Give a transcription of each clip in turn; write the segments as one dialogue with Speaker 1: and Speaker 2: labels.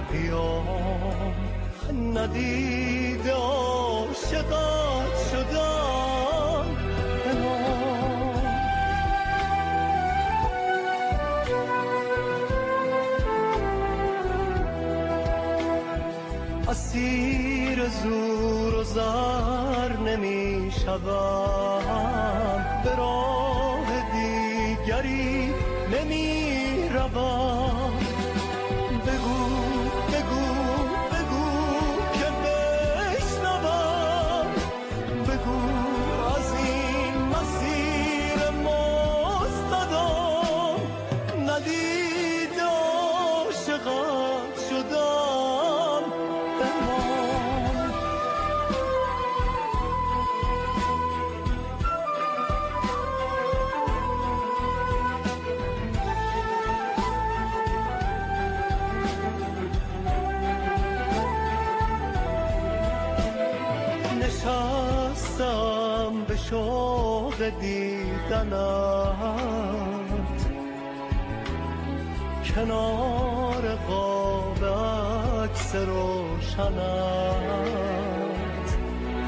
Speaker 1: بیام ندیده عاشقت شدم امام. اسیر زور و زر نمی شوم، به راه دیگری نمی روم. بگو بگو بگو که بشنوم، بگو از این مسیر مستدام ندیده عاشقت شدم امام. نشستم به شوق دیدنت کنار قاب عکس روشنت،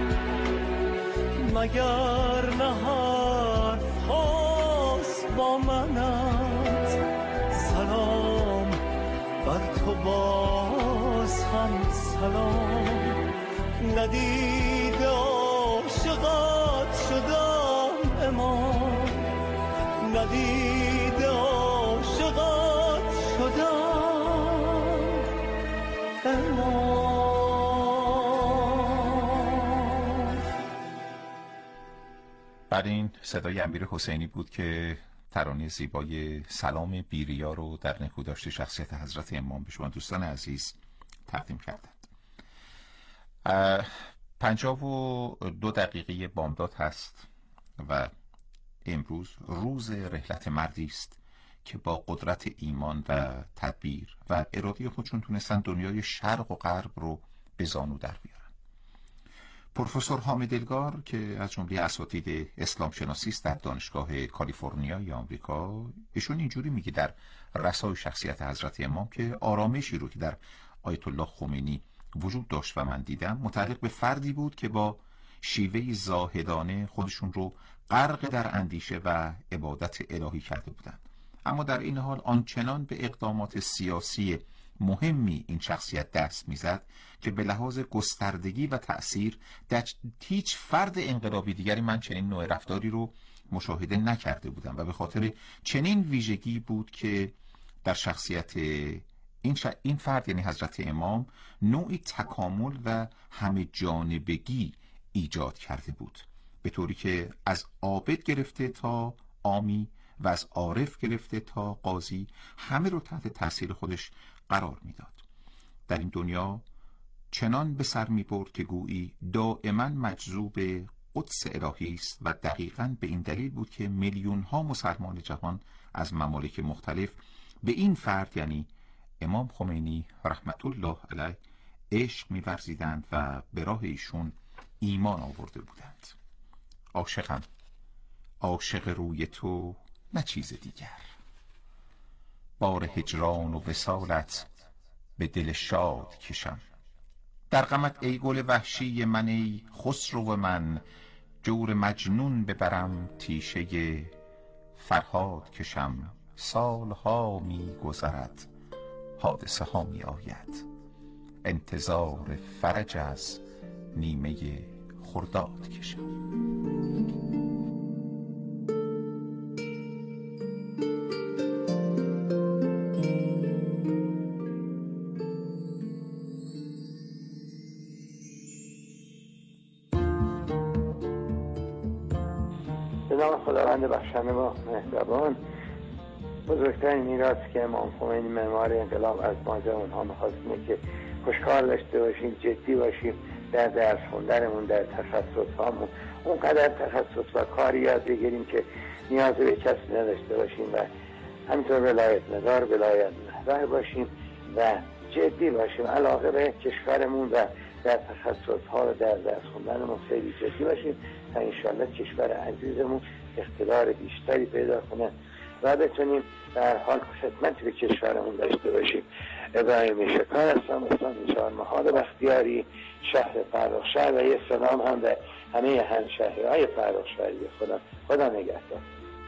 Speaker 1: مگر نه حرف خاص با منت؟ سلام بر تو باز هم سلام، ندیده عاشقت شدم امام، ندیده عاشقت شدم امام.
Speaker 2: بعد این صدای امیر حسینی بود که ترانه زیبای سلام بیریا رو در نکوداشت شخصیت حضرت امام به شما دوستان عزیز تقدیم کردند. 52 دقیقه بامداد هست و امروز روز رحلت مردی است که با قدرت ایمان و تدبیر و اراده خودشون تونستن دنیای شرق و غرب رو به زانو در بیارن. پروفسور حامد الگار که از جمله اساتید اسلام شناسی است در دانشگاه کالیفرنیای آمریکا، ایشون اینجوری میگه در رسای شخصیت حضرت امام که آرامشی رو که در آیت الله خمینی وجود داشت و من دیدم متعلق به فردی بود که با شیوه زاهدانه خودشون رو غرق در اندیشه و عبادت الهی کرده بودند، اما در این حال آنچنان به اقدامات سیاسی مهمی این شخصیت دست میزد که به لحاظ گستردگی و تأثیر در هیچ فرد انقلابی دیگری من چنین نوع رفتاری رو مشاهده نکرده بودم و به خاطر چنین ویژگی بود که در شخصیت این فرد یعنی حضرت امام نوعی تکامل و همه جانبگی ایجاد کرده بود، به طوری که از عابد گرفته تا عامی و از عارف گرفته تا قاضی همه رو تحت تاثیر خودش قرار میداد. در این دنیا چنان به سر می برد که گویی دائما مجذوب قدس الهی است و دقیقاً به این دلیل بود که میلیون ها مسلمان جهان از ممالک مختلف به این فرد یعنی امام خمینی رحمت الله علیه عشق می‌ورزیدند و به راه ایشون ایمان آورده بودند. عاشقم، عاشق روی تو نه چیز دیگر، بار هجران و وصالت به دل شاد کشم. در غمت ای گل وحشی من ای خسرو من، جور مجنون ببرم تیشه فرهاد کشم. سالها می گذرد حادثه ها می آید، انتظار فرج از نیمه خرداد کشم.
Speaker 3: به نام خداوند بخشنده و مهربان. بزرگترین میراثی که امام خمینی معمار انقلاب از ما جوان‌ها می‌خواست اینه که خوشکار داشته باشیم، جدی باشیم در درس خوندنمون، در تخصص‌هامون، اونقدر تخصص و کاری یاد بگیریم که نیاز به کسی نداشته باشیم و همینطور ولایت نگار، ولایت محور باشیم و جدی باشیم، علاقه به کشورمون و در تخصص‌ها و در درس خوندنمون خیلی جدی باشیم تا انشالله کشور عزیزمون اقتدار بیشتری پیدا کنه و بتونیم در حال خدمتی به کشورمون داشته باشیم. ابراهیم شکار هستم، استان چهارمحال بختیاری، شهر فرخشهر، و یه سلام هم به همه همشهری‌های فرخشهری. خدا نگهدار.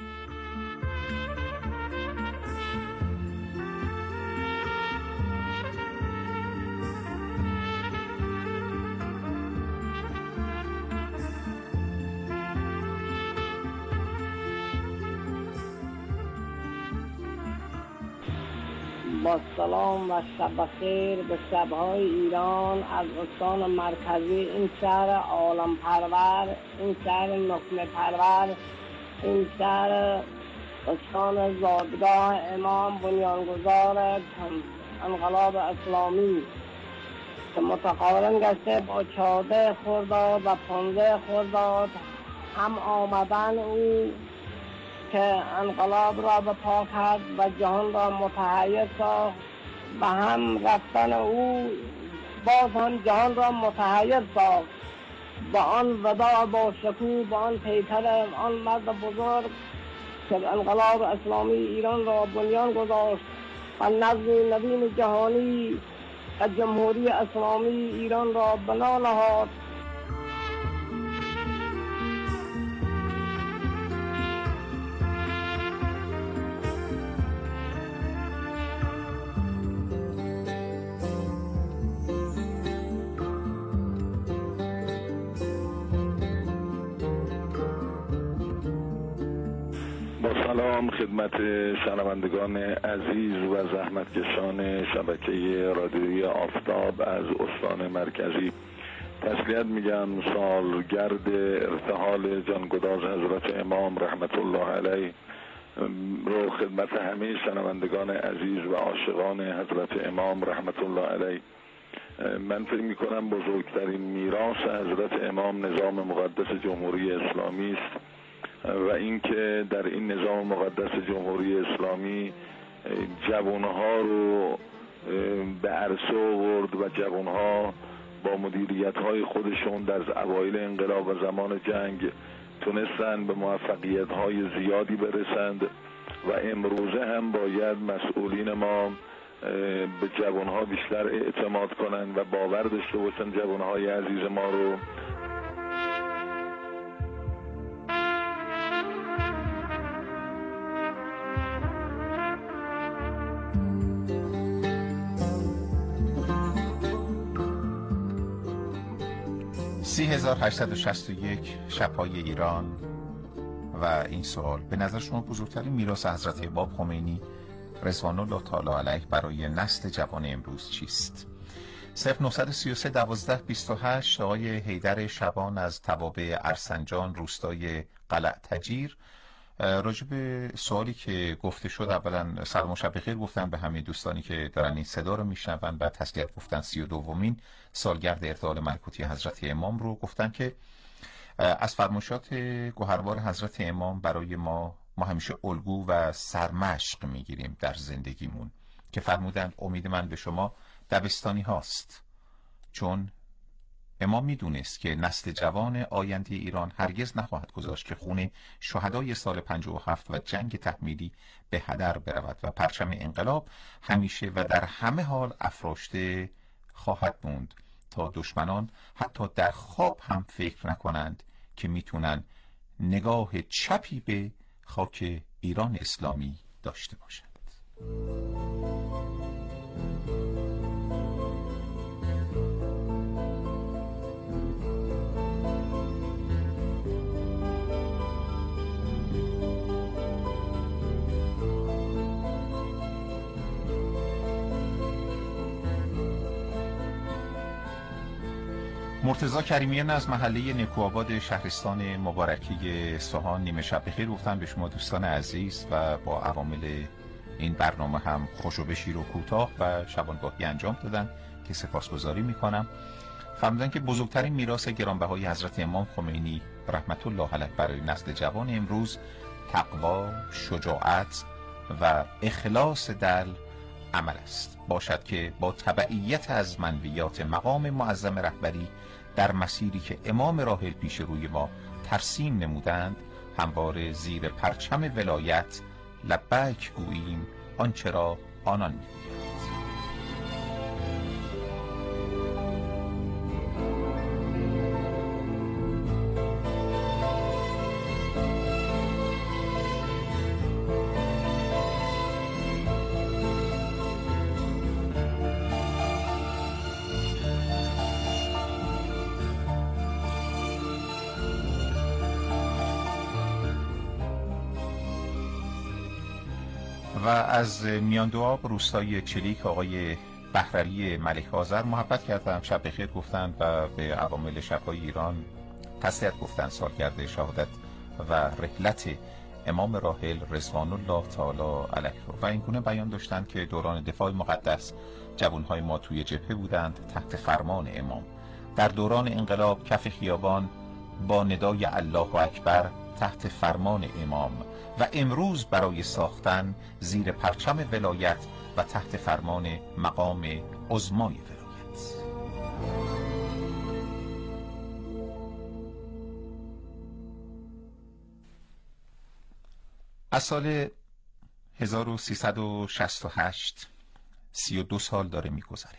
Speaker 4: با سلام و شب خیر به شب‌های ایران از استان مرکزی، این شهر عالم پرور، این شهر نقمه پرور، این شهر استان زادگاه امام بنیانگذار انقلاب اسلامی که متقارن گشته با 14 خرداد و 15 خرداد هم آمدن او که انقلاب را به پا کرد و جهان را متحیر ساخت، و هم رفتن او باز هم جهان را متحیر ساخت. با آن وداع با شکوه، با آن پیکر آن مرد بزرگ که انقلاب اسلامی ایران را بنیان گذاشت و نظم نوین جهانی و جمهوری اسلامی ایران را بنا نهاد.
Speaker 5: سلام خدمت شنوندگان عزیز و زحمتکشان شبکه رادیویی آفتاب از استان مرکزی. تسلیت میگم سالگرد ارتحال جانگداز حضرت امام رحمت الله علیه رو خدمت همه شنوندگان عزیز و عاشقان حضرت امام رحمت الله علیه. من فکر میکنم بزرگترین میراث حضرت امام نظام مقدس جمهوری اسلامی است و اینکه در این نظام مقدس جمهوری اسلامی جوانها رو به عرصه آورد و جوانها با مدیریت‌های خودشون در اوایل انقلاب و زمان جنگ تونستن به موفقیت‌های زیادی برسند و امروزه هم باید مسئولین ما به جوانها بیشتر اعتماد کنند و باور داشته باشن جوانهای عزیز ما رو.
Speaker 2: سی 3861 شب‌های ایران و این سوال: به نظر شما بزرگترین میراث حضرت امام خمینی رضوان الله تعالی علیه برای نسل جوان امروز چیست؟ 0933 12 28 آقای حیدر شبان از توابع ارسنجان روستای قلعه تجیر راجع به سوالی که گفته شد، اولا سلام و شب بخیر گفتن به همه دوستانی که دارن این صدا رو میشنون و تسلیت گفتن 32مین سالگرد ارتحال ملکوتی حضرت امام رو. گفتن که از فرمایشات گوهربار حضرت امام برای ما همیشه الگو و سرمشق میگیریم در زندگیمون که فرمودن امید من به شما دبستانی هاست، چون امام میدونست که نسل جوان آینده ایران هرگز نخواهد گذاشت که خون شهدای سال 57 و جنگ تحمیلی به هدر برود و پرچم انقلاب همیشه و در همه حال افراشته خواهد موند تا دشمنان حتی در خواب هم فکر نکنند که میتونن نگاه چپی به خاک ایران اسلامی داشته باشند. مرتضی کریمیان از محله نکوآباد شهرستان مبارکی اصفهان نیمه شب بخیر گفتن به شما دوستان عزیز و با عوامل این برنامه هم خوشو بشیر و کوتاه و شبانگاهی انجام دادن که سپاسگزاری میکنم. فرمودن که بزرگترین میراث گرانبهای حضرت امام خمینی رحمت الله علیه برای نسل جوان امروز تقوا، شجاعت و اخلاص در عمل است، باشد که با تبعیت از منویات مقام معظم رهبری در مسیری که امام راحل پیش روی ما ترسیم نمودند همواره زیر پرچم ولایت لبیک گوییم آنچه را آنان میگویند. و از میاندوآب روستای چلیک آقای بهرعلی ملک آذر محبت کردند، شب بخیر گفتند و به عوامل شب‌های ایران تسلیت گفتند سالگرد شهادت و رحلت امام راحل رضوان الله تعالی علیه و این گونه بیان داشتند که دوران دفاع مقدس جوانهای ما توی جبهه بودند تحت فرمان امام. در دوران انقلاب کف خیابان با ندای الله اکبر تحت فرمان امام و امروز برای ساختن زیر پرچم ولایت و تحت فرمان مقام عظمای ولایت. از سال 1368 32 سال داره میگذره.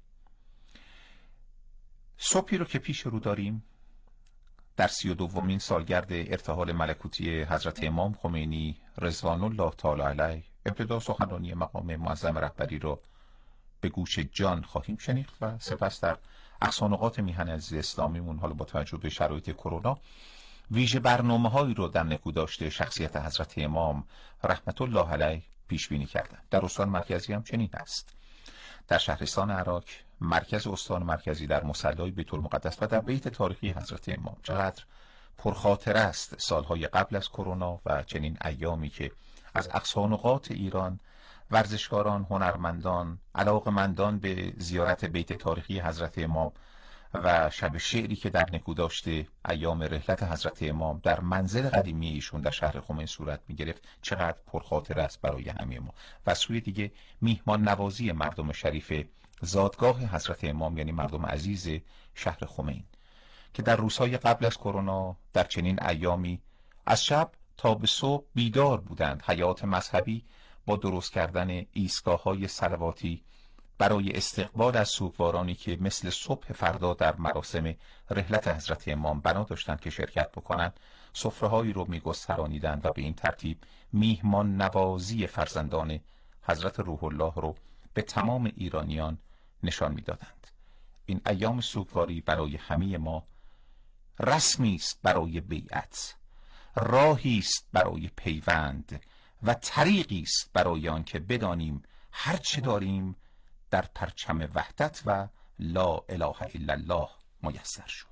Speaker 2: صبحی رو که پیش رو داریم در 32مین سالگرد ارتحال ملکوتی حضرت امام خمینی رضوان الله تعالی علیه، ابتدا سخنرانی مقام معظم رهبری رو به گوش جان خواهیم شنید و سپس در اقصانقات میهن عزیز اسلامیمون حالا با توجه به شرایط کرونا ویژه برنامه‌هایی رو در نکوداشت شخصیت حضرت امام رحمت الله علیه پیش بینی کردن. در استان مرکزی هم چنین است. در شهرستان عراق، مرکز استان مرکزی در مصلی بیت المقدس و در بیت تاریخی حضرت امام چقدر پرخاطره است سالهای قبل از کرونا و چنین ایامی که از اقصانقات ایران ورزشکاران، هنرمندان، علاقمندان به زیارت بیت تاریخی حضرت امام و شب شعری که در نکوداشت ایام رحلت حضرت امام در منزل قدیمی ایشون در شهر خمین صورت می گرفت چقدر پرخاطره است برای همه ما. و سوی دیگه میهمان نوازی مردم شریف زادگاه حضرت امام یعنی مردم عزیز شهر خمین که در روزهای قبل از کرونا در چنین ایامی از شب تا به صبح بیدار بودند. حیات مذهبی با درست کردن ایستگاه‌های صلواتی برای استقبال از سوگوارانی که مثل صبح فردا در مراسم رحلت حضرت امام بنا داشتند که شرکت بکنند، سفره‌هایی رو می‌گسترانیدند و به این ترتیب میهمان نوازی فرزندان حضرت روح الله رو به تمام ایرانیان نشان می‌دادند. این ایام سوگواری برای همه ما رسمی است برای بیعت، راهی است برای پیوند و طریقی است برای آن که بدانیم هر چه داریم در پرچم وحدت و لا اله الا الله میسر شد.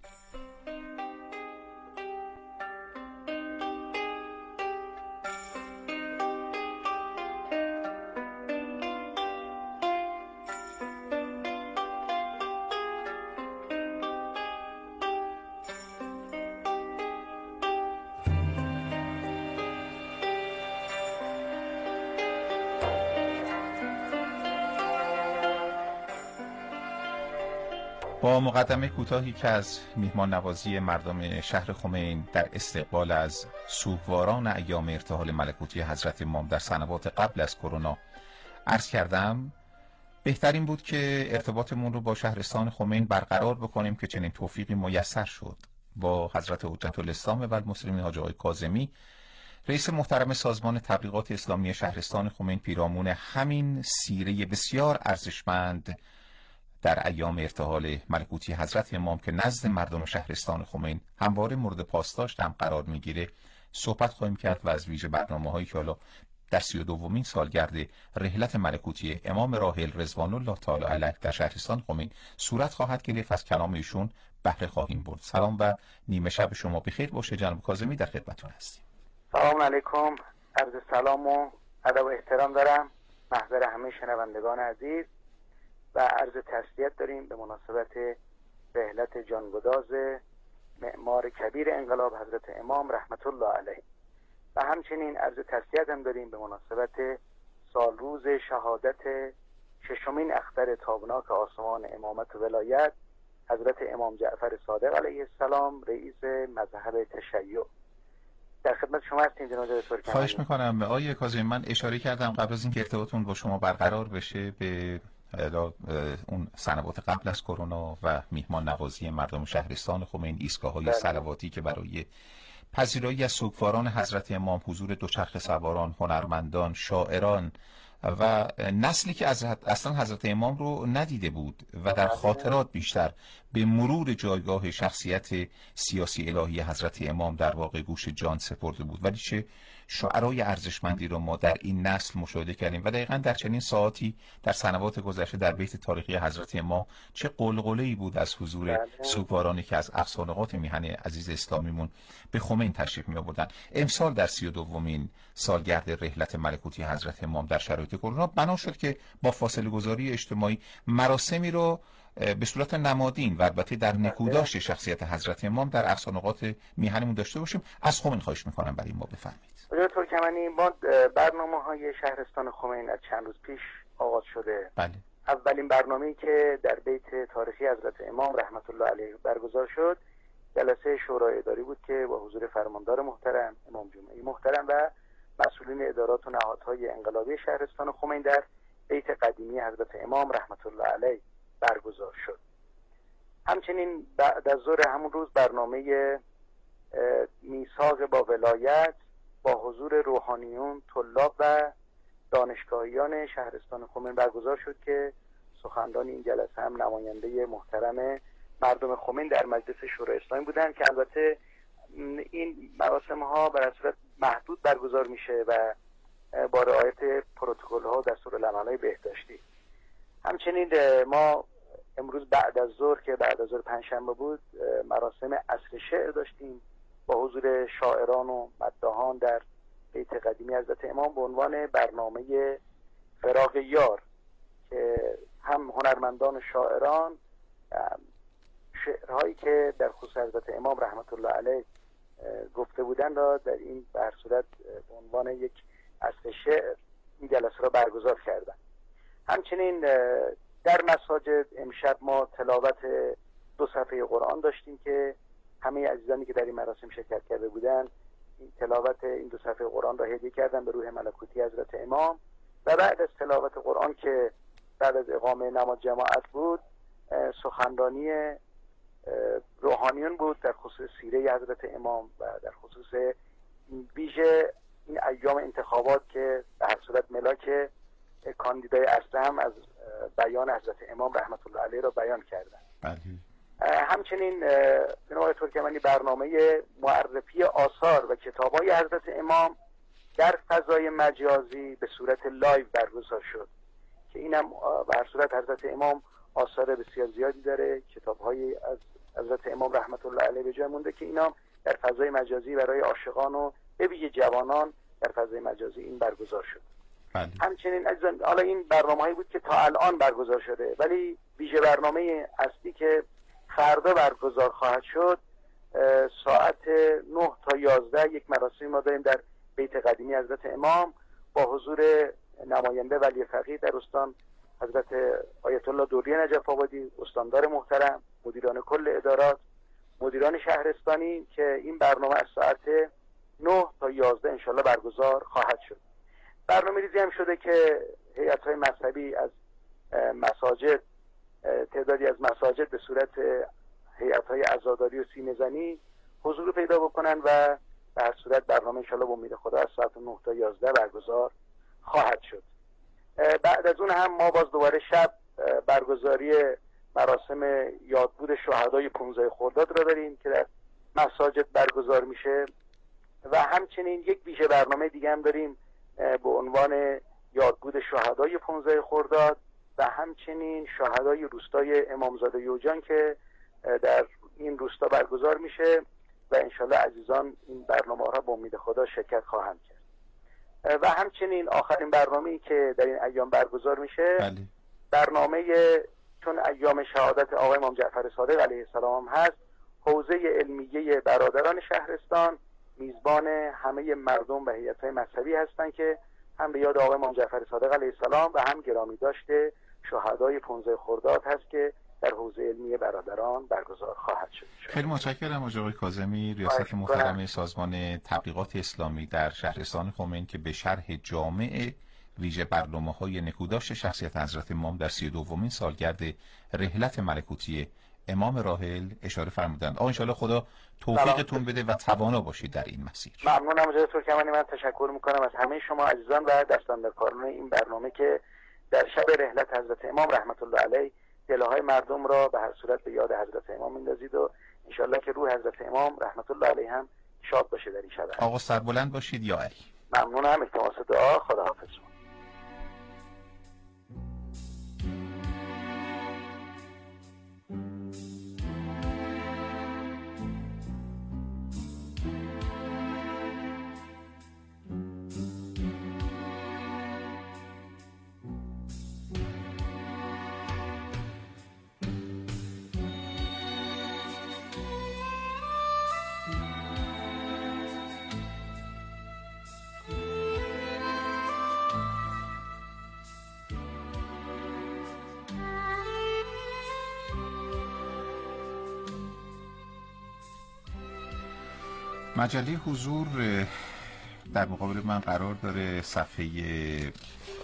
Speaker 2: با مقدمه کوتاهی که از میهمان نوازی مردم شهر خمین در استقبال از سوگواران ایام ارتحال ملکوتی حضرت امام در سنوات قبل از کرونا عرض کردم، بهترین بود که ارتباطمون رو با شهرستان خمین برقرار بکنیم که چنین توفیقی میسر شد. با حضرت حجت الاسلام و المسلمین حاج آقای کاظمی رئیس محترم سازمان تبلیغات اسلامی شهرستان خمین پیرامون همین سیره بسیار ارزشمند در ایام ارتحال ملکوتی حضرت امام که نزد مردم شهرستان خمین همواره مورد پاسداشت هم قرار میگیره صحبت خواهیم کرد و از ویژه برنامه‌هایی که حالا در 32مین سالگرد رحلت ملکوتی امام راحل رضوان الله تعالی علیه در شهرستان خمین صورت خواهد گرفت از کلام ایشون بهره خواهیم برد. سلام و نیمه شب شما بخیر باشه. جناب کاظمی در خدمتتون هستیم.
Speaker 3: سلام علیکم. عرض سلام و ادب و احترام دارم محضر همه شنوندگان عزیز و عرض تسلیت داریم به مناسبت رحلت جانگداز معمار کبیر انقلاب حضرت امام رحمت الله علیه و همچنین عرض تسلیت هم داریم به مناسبت سالروز شهادت ششمین اختر تابناک آسمان امامت و ولایت حضرت امام جعفر صادق علیه السلام رئیس مذهب تشیع.
Speaker 6: در خدمت شما هستیم جناب دکتر کمالی.
Speaker 2: خواهش میکنم. آقای کاظمی، من اشاره کردم قبل از اینکه ارتباطتون با شما برقرار بشه به اون سنوات قبل از کرونا و میهمان نوازی مردم شهرستان خمینی، ایستگاه‌های صلواتی که برای پذیرایی از سوگواران حضرت امام، حضور دوچرخه سواران، هنرمندان، شاعران و نسلی که اصلا حضرت امام رو ندیده بود و در خاطرات بیشتر به مرور جایگاه شخصیت سیاسی الهی حضرت امام در واقع گوش جان سپرده بود، ولی چه شعرای ارزشمندی رو ما در این نسل مشاهده کردیم و دقیقاً در چنین ساعتی در سنوات گذشته در بیت تاریخی حضرت امام چه قلقله‌ای بود از حضور سوگوارانی که از افسانه‌ات میهن عزیز اسلامیمون به خمین تشریف می‌آوردن. امسال در 32مین سالگرد رحلت ملکوتی حضرت امام در شرایط کرونا بنا شد که با فاصله گذاری اجتماعی مراسمی رو به صورت نمادین و البته در نکوداشت شخصیت حضرت امام در افسانه‌ات میهنمون داشته باشیم. از خمین خواهش می‌کنم برای ما بفرمایید.
Speaker 6: دکتر کمالی، ما برنامه‌های شهرستان خمین از چند روز پیش آغاز شده.
Speaker 2: بله.
Speaker 6: اولین برنامه‌ای که در بیت تاریخی حضرت امام رحمت الله علیه برگزار شد جلسه شورای اداری بود که با حضور فرماندار محترم، امام جمعه محترم و مسئولین ادارات و نهادهای انقلابی شهرستان خمین در بیت قدیمی حضرت امام رحمت الله علیه برگزار شد. همچنین بعد از ظهر همون روز برنامه میثاق با ولایت با حضور روحانیون، طلاب و دانشگاهیان شهرستان خمین برگزار شد که سخنران این جلسه هم نماینده محترم مردم خمین در مجلس شورای اسلامی بودند که البته این مراسم ها به صورت محدود برگزار میشه و با رعایت پروتکل ها و دستورالعمل‌های بهداشتی. همچنین ما امروز بعد از ظهر که بعد از ظهر پنجشنبه بود مراسم عصر شعر داشتیم با حضور شاعران و مداحان در بیت قدیمی حضرت امام به عنوان برنامه فراق یار که هم هنرمندان و شاعران شعرهایی که در خصوص حضرت امام رحمت الله علیه گفته بودند را در این به هر صورت به عنوان یک عصر شعر این جلسه را برگزار کردند. همچنین در مساجد امشب ما تلاوت 2 صفحه قرآن داشتیم که همه عزیزانی که در این مراسم شرکت کرده بودند این تلاوت این 2 صفحه قرآن را هدیه کردن به روح ملکوتی حضرت امام و بعد از تلاوت قرآن که بعد از اقامه نماز جماعت بود سخنرانی روحانیون بود در خصوص سیره حضرت امام و در خصوص ویژه این ایام انتخابات که به هر صورت ملاک کاندیدای اصلی هم از بیان حضرت امام رحمت الله علیه را بیان کردن. همچنین جناب ترکمنی برنامه معرفی آثار و کتاب‌های حضرت امام در فضای مجازی به صورت لایو برگزار شد که اینم به هر صورت حضرت امام آثار بسیار زیادی داره، کتاب‌های از حضرت امام رحمت الله علیه به جای مونده که اینا در فضای مجازی برای عاشقان و به ویژه جوانان در فضای مجازی این برگزار شد. همچنین عزیزان حالا این برنامه‌هایی بود که تا الان برگزار شده، ولی ویژه برنامه اصلی که فردا برگزار خواهد شد ساعت 9 تا 11 یک مراسمی ما داریم در بیت قدیمی حضرت امام با حضور نماینده ولی فقیه در استان حضرت آیت الله دوری نجف آبادی، استاندار محترم، مدیران کل ادارات، مدیران شهرستانی که این برنامه از ساعت 9 تا 11 انشالله برگزار خواهد شد. برنامه ریزی هم شده که هیئت‌های مذهبی از مساجد، تعدادی از مساجد به صورت هیئت‌های عزاداری و سینه‌زنی حضور پیدا بکنن و به هر صورت برنامه انشالله با امید خدا از ساعت 9 تا 11 برگزار خواهد شد. بعد از اون هم ما باز دوباره شب برگزاری مراسم یادبود شهدای 15 خرداد را داریم که در مساجد برگزار میشه و همچنین یک ویژه برنامه دیگه هم داریم به عنوان یادبود شهدای 15 خرداد و همچنین شهدای روستای امامزاده یوجان که در این روستا برگزار میشه و انشالله عزیزان این برنامه را با امید خدا شرکت خواهند کرد. و همچنین آخرین برنامه‌ای که در این ایام برگزار میشه برنامه چون ایام شهادت آقای امام جعفر صادق علیه السلام هست، حوزه علمیه برادران شهرستان میزبان همه مردم و هیئت‌های مذهبی هستند که هم به یاد آقای امام جعفر صادق علیه السلام و هم گرامی داشته شهدای 15 خرداد هست که در حوزه علمی برادران برگزار خواهد شد.
Speaker 2: خیلی متشکرم از آقای کاظمی، ریاست محترم سازمان تبلیغات اسلامی در شهرستان خمینی که به شرح جامع ویژه برنامه‌های نکوداشت شخصیت حضرت امام در 32مین سالگرد رحلت ملکوتی امام راحل اشاره فرمودند. آقا انشاءالله خدا توفیقتون بده و توانا باشید در این مسیر.
Speaker 6: ممنونم از دکتر کمانی. من تشکر میکنم از همه شما عزیزان و دستاندرکاران این برنامه که در شب رحلت حضرت امام رحمت الله علیه دلهای مردم را به هر صورت به یاد حضرت امام میندازید و انشالله که روح حضرت امام رحمت الله علیه هم شاد باشه در این شب.
Speaker 2: آقا سربلند باشید یا علی.
Speaker 6: ممنونم. التماس دعا. خداحافظ.
Speaker 2: مجله حضور در مقابل من قرار داره. صفحه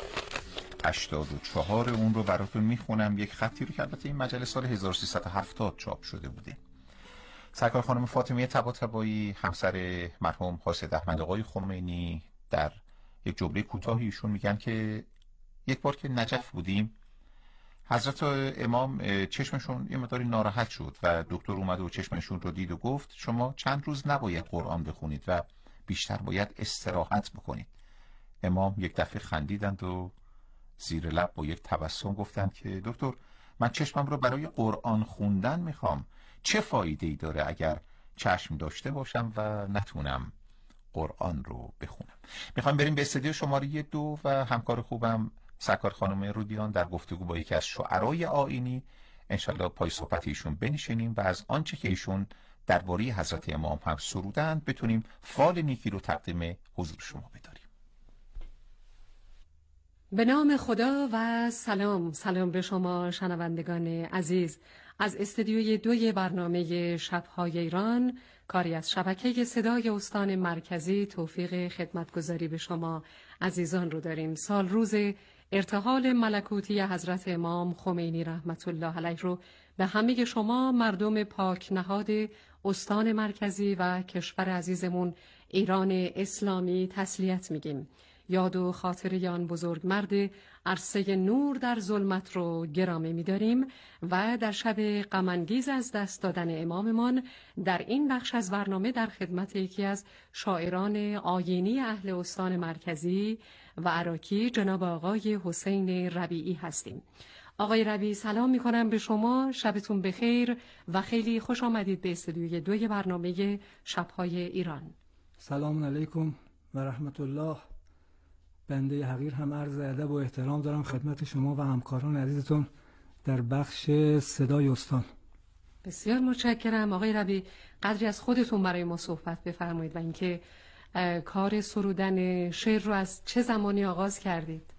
Speaker 2: 84 اون رو براتون میخونم. یک خطی رو که البته این مجله سال 1370 چاپ شده بوده. سرکار خانم فاطمیه طباطبایی همسر مرحوم حاسد احمد آقای خمینی در یک جمله کوتاهی ایشون میگن که یک بار که نجف بودیم حضرت امام چشمشون یه مقداری ناراحت شد و دکتر اومد و چشمشون رو دید و گفت شما چند روز نباید قرآن بخونید و بیشتر باید استراحت بکنید. امام یک دفعه خندیدند و زیر لب با یک تبسم گفتند که دکتر من چشمم رو برای قرآن خوندن میخوام. چه فایده‌ای داره اگر چشم داشته باشم و نتونم قرآن رو بخونم؟ میخوام بریم به استودیو شماره 2 و همکار خوبم سرکار خانم رودیان در گفتگو با یکی از شعرای آیینی انشالله پای صحبت ایشون بنشینیم و از آنچه که ایشون درباره حضرت امام هم سرودند بتونیم فال نیکی رو تقدیم حضور شما بداریم.
Speaker 7: به نام خدا و سلام به شما شنوندگان عزیز از استودیوی 2 برنامه شب‌های ایران، کاری از شبکه صدای استان مرکزی. توفیق خدمتگزاری به شما عزیزان رو داریم. سال روز ارتحال ملکوتی حضرت امام خمینی رحمت الله علیه رو به همه شما مردم پاک نهاد استان مرکزی و کشور عزیزمون ایران اسلامی تسلیت میگیم. یاد و خاطر آن بزرگ مرد عرصه نور در ظلمت رو گرامی می‌داریم و در شب غم انگیز از دست دادن اماممان در این بخش از برنامه در خدمت یکی از شاعران آیینی اهل استان مرکزی و عراقی جناب آقای حسین ربیعی هستیم. آقای ربیعی سلام می‌کنم به شما، شبتون بخیر و خیلی خوش آمدید به استودیوی 2 برنامه شب‌های ایران.
Speaker 8: سلام علیکم و رحمت الله. بنده حقیر هم عرض ادب و احترام دارم خدمت شما و همکاران عزیزتون در بخش صدای استان.
Speaker 7: بسیار متشکرم. آقای ربیعی قدری از خودتون برای ما صحبت بفرمایید و اینکه کار سرودن شعر رو از چه زمانی آغاز کردید؟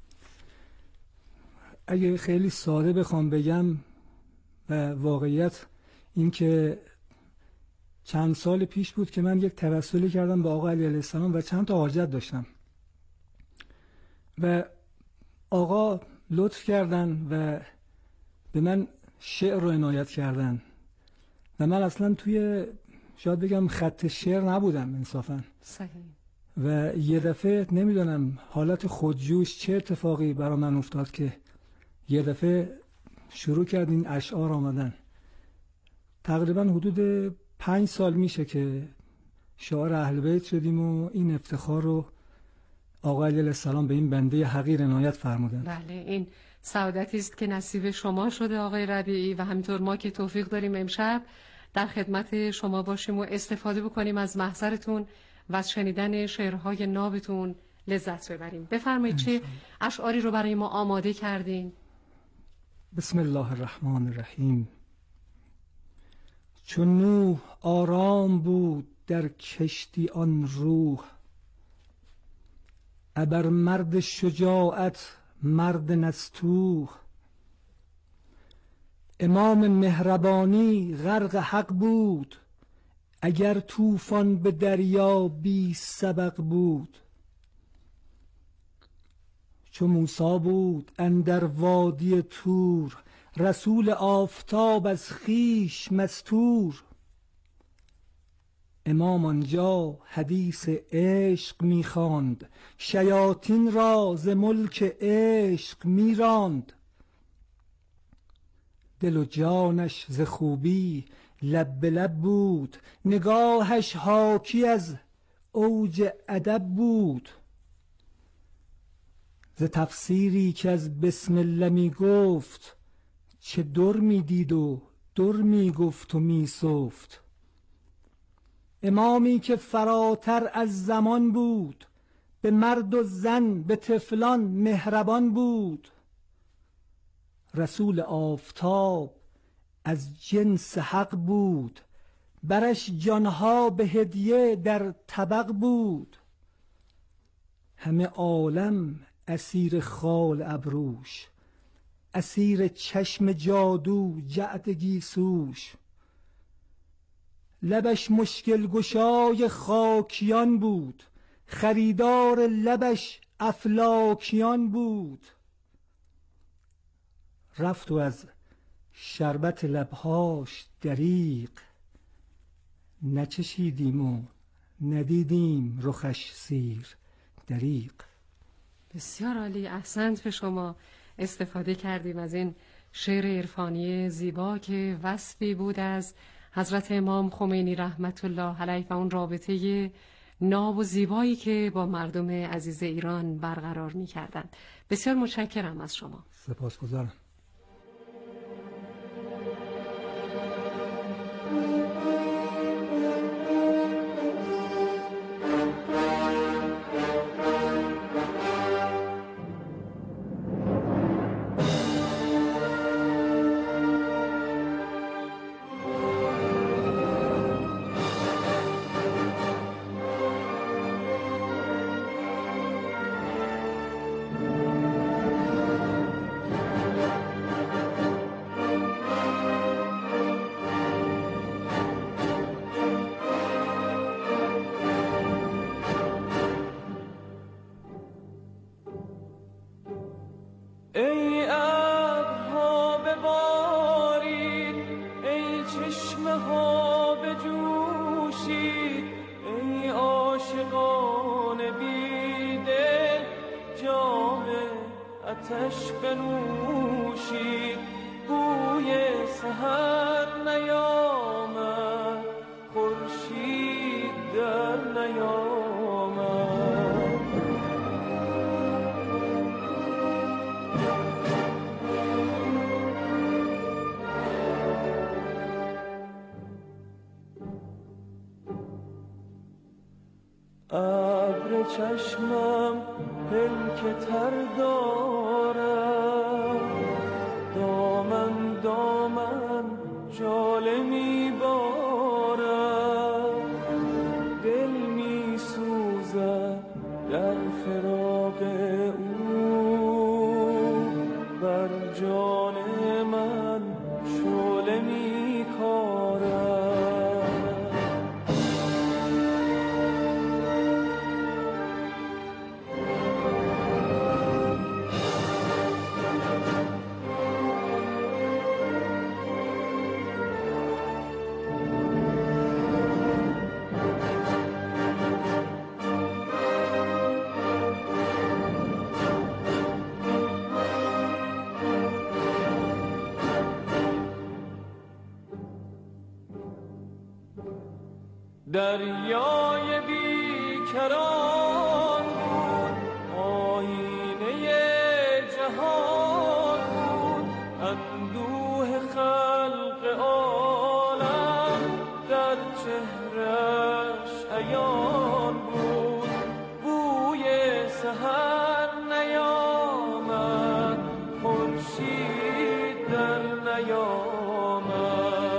Speaker 8: اگه خیلی ساده بخوام بگم و واقعیت این که چند سال پیش بود که من یک توسلی کردم به آقا علی علیه السلام و چند تا حاجت داشتم و آقا لطف کردن و به من شعر رو عنایت کردن و من اصلا توی شاید بگم خط شعر نبودم انصافا.
Speaker 7: صحیح.
Speaker 8: و یه دفعه نمیدونم حالت خودجوش چه اتفاقی برای من افتاد که یه دفعه شروع کرد این اشعار آمدن. تقریبا حدود 5 سال میشه که شاعر اهل بیت شدیم و این افتخار رو آقا علیه السلام به این بنده حقیر عنایت فرمودن.
Speaker 7: بله، این سعادتی است که نصیب شما شده آقای ربیعی و همینطور ما که توفیق داریم امشب در خدمت شما باشیم و استفاده بکنیم از محضرتون و از شنیدن شعرهای نابتون لذت ببریم. بفرمایید چه اشعاری رو برای ما آماده کردین؟
Speaker 8: بسم الله الرحمن الرحیم. چون نوح آرام بود در کشتی آن روح، ابر مرد شجاعت مرد نستوح. امام مهربانی غرق حق بود، اگر طوفان به دریا بی سبق بود. چو موسی بود اندر وادی طور، رسول آفتاب از خویش مستور. امام آنجا حدیث عشق می‌خواند، شیاطین را ز ملک عشق می‌راند. دل و جانش ز خوبی لب به لب بود، نگاهش حاکی از اوج ادب بود. ز تفسیری که از بسم الله می گفت، چه در می دید و در می گفت و می سفت. امامی که فراتر از زمان بود، به مرد و زن به طفلان مهربان بود. رسول آفتاب از جنس حق بود، برش جانها به هدیه در طبق بود. همه عالم اسیر خال ابروش، اسیر چشم جادو جعد گیسوش. لبش مشکل گشای خاکیان بود، خریدار لبش افلاکیان بود. رفت و از شربت لبهاش دریغ، نچشیدیم و ندیدیم رخش سیر دریغ.
Speaker 7: بسیار عالی، احسنت به شما. استفاده کردیم از این شعر عرفانی زیبا که وصفی بود از حضرت امام خمینی رحمت الله علیه و اون رابطه ناب و زیبایی که با مردم عزیز ایران برقرار می کردن. بسیار متشکرم از شما.
Speaker 8: سپاسگزارم.
Speaker 1: آتش بنوشید، بوی سحر نیامد، خورشید در نیامد. ابر چشمم پلک تر دارد، دامن دامن ژاله می‌بارد، دل می‌سوزد در فراق او، بر جان من شعله می‌کارد. دریای بیکران بود، آینه جهان بود، اندوه خلق عالم در چهرش عیان بود. بوی سحر نیامد، خورشید در نیامد.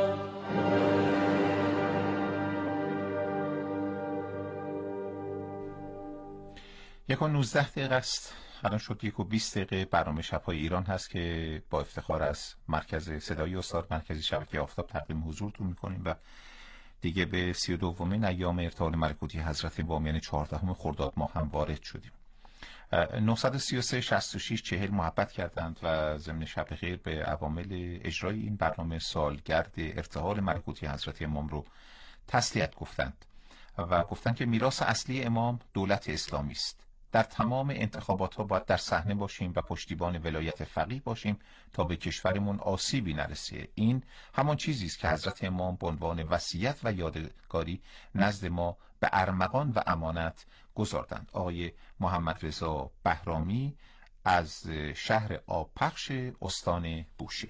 Speaker 2: یک و 19 دقیقه است الان شد 1:20 برنامه شب‌های ایران هست که با افتخار از مرکز صدای استاد مرکزی شبکه آفتاب تقدیم حضورتون میکنیم و دیگه به 32مین ایام ارتحال ملکوتی حضرت امام یعنی 14 خرداد ماه هم وارد شدیم. 933 66 40 محبت کردند و ضمن شب خیر به عوامل اجرای این برنامه سالگرد ارتحال ملکوتی حضرت امام رو تسلیت گفتند و گفتند که میراث اصلی امام دولت اسلامی است. در تمام انتخابات ها باید در صحنه باشیم و پشتیبان ولایت فقیه باشیم تا به کشورمون آسیبی نرسه. این همان چیزی است که حضرت امام به عنوان وصیت و یادگاری نزد ما به ارمغان و امانت گذاردند. آقای محمد رضا بهرامی از شهر آبپخش استان بوشهر.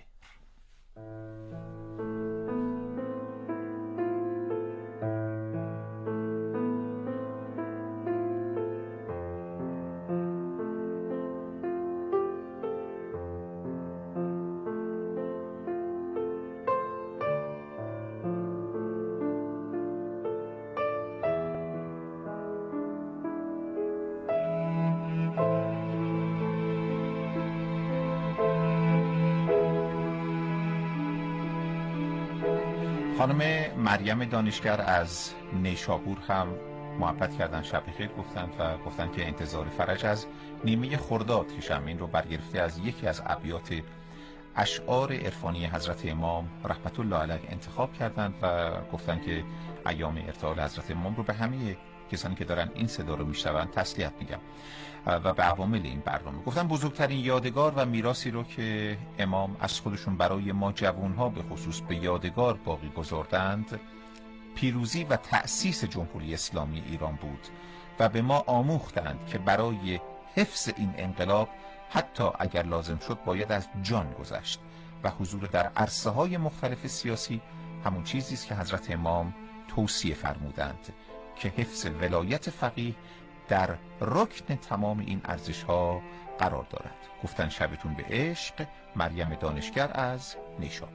Speaker 2: خانم مریم دانشگر از نیشابور هم محبت کردن، شب بخیر گفتند و گفتند که انتظار فرج از نیمه خرداد که شمین رو برگرفته از یکی از ابیات اشعار عرفانی حضرت امام رحمت الله علیه انتخاب کردند و گفتند که ایام ارتحال حضرت امام رو به همه کسانی که دارن این صدا رو میشنون تسلیت میگم و به عوامل این برنامه. گفتن بزرگترین یادگار و میراثی رو که امام از خودشون برای ما جوانها به خصوص به یادگار باقی گذاردند پیروزی و تأسیس جمهوری اسلامی ایران بود و به ما آموختند که برای حفظ این انقلاب حتی اگر لازم شد باید از جان گذشت و حضور در عرصه های مختلف سیاسی همون چیزی است که حضرت امام توصیه فرمودند که حفظ ولایت فقیه در رکن تمام این ارزش ها قرار دارد. گفتن شبتون به عشق. مریم دانشگر از نیشابور.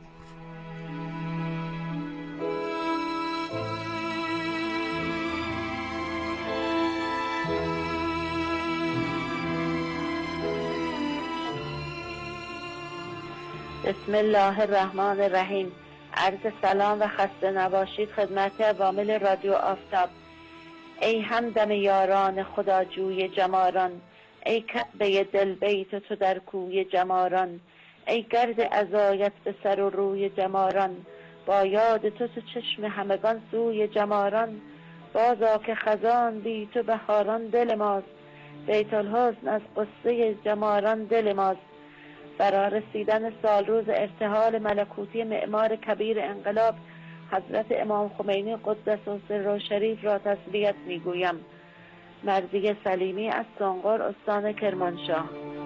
Speaker 9: بسم الله الرحمن الرحیم. عرض سلام و خسته نباشید خدمت عوامل رادیو آفتاب. ای همدم یاران خداجوی جماران، ای کعبه دل بیت تو در کوی جماران، ای گرد عزایت به سر و روی جماران، با یاد تو چشم همگان سوی جماران، بازا که خزان بی تو بهاران دل ماست، بیت الحزن از قصه جماران دل ماست. برای رسیدن سال روز ارتحال ملکوتی معمار کبیر انقلاب حضرت امام خمینی قدس سره شریف را تسلیت میگویم. مرضیه سلیمی از سنقر استان کرمانشاه.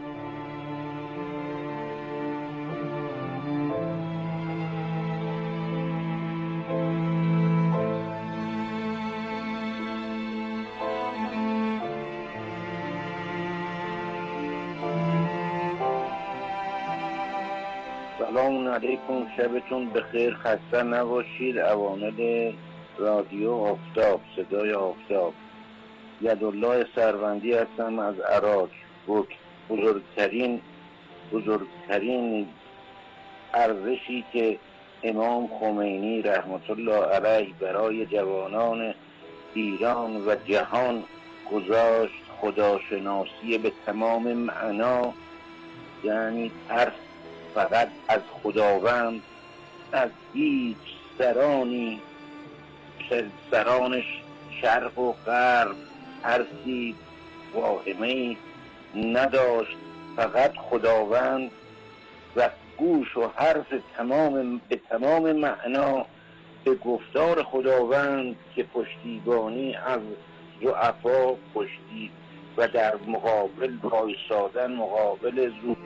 Speaker 10: سلام علیکم، شبتون بخیر، خسته نباشید. عوامل رادیو آفتاب، صدای آفتاب. یدالله سروندی هستم از عراق. بزرگترین ارزشی که امام خمینی رحمت الله علیه برای جوانان ایران و جهان گذاشت خداشناسی به تمام معنا، یعنی ترس فقط از خداوند، از هیچ سرانش شرق و غرب ترسی واهمه‌ای نداشت، فقط خداوند و گوش و حرف به تمام معنا به گفتار خداوند که پشتیبانی از ضعفا پشتی و در مقابل وایسادن مقابل زور.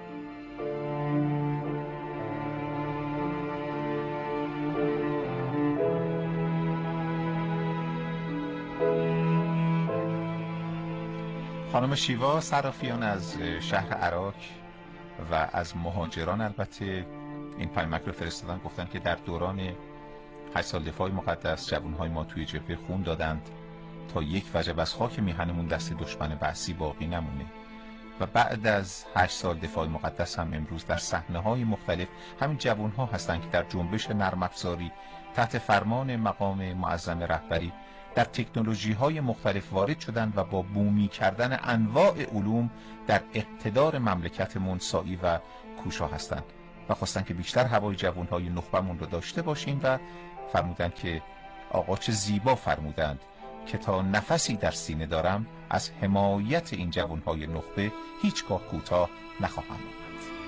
Speaker 2: خانم شیوا صرافیان از شهر عراق و از مهاجران البته این پیامک رو فرستادن، گفتن که در دوران 8 سال دفاع مقدس جوانهای ما توی جبهه خون دادند تا یک وجب از خاک میهنمون دست دشمن بحثی باقی نمونه. و بعد از 8 سال دفاع مقدس هم امروز در صحنه‌های مختلف همین جوان‌ها هستند که در جنبش نرم افزاری تحت فرمان مقام معظم رهبری در تکنولوژی‌های مختلف وارد شدند و با بومی کردن انواع علوم در اقتدار مملکتمون سعی و کوشا هستند و خواستن که بیشتر هوای جوان‌های نخبمون رو داشته باشیم و فرمودند که آقا چه زیبا فرمودند که تا نفسی در سینه دارم از حمایت این جوان‌های نخبه هیچگاه کوتاه نخواهم آمد.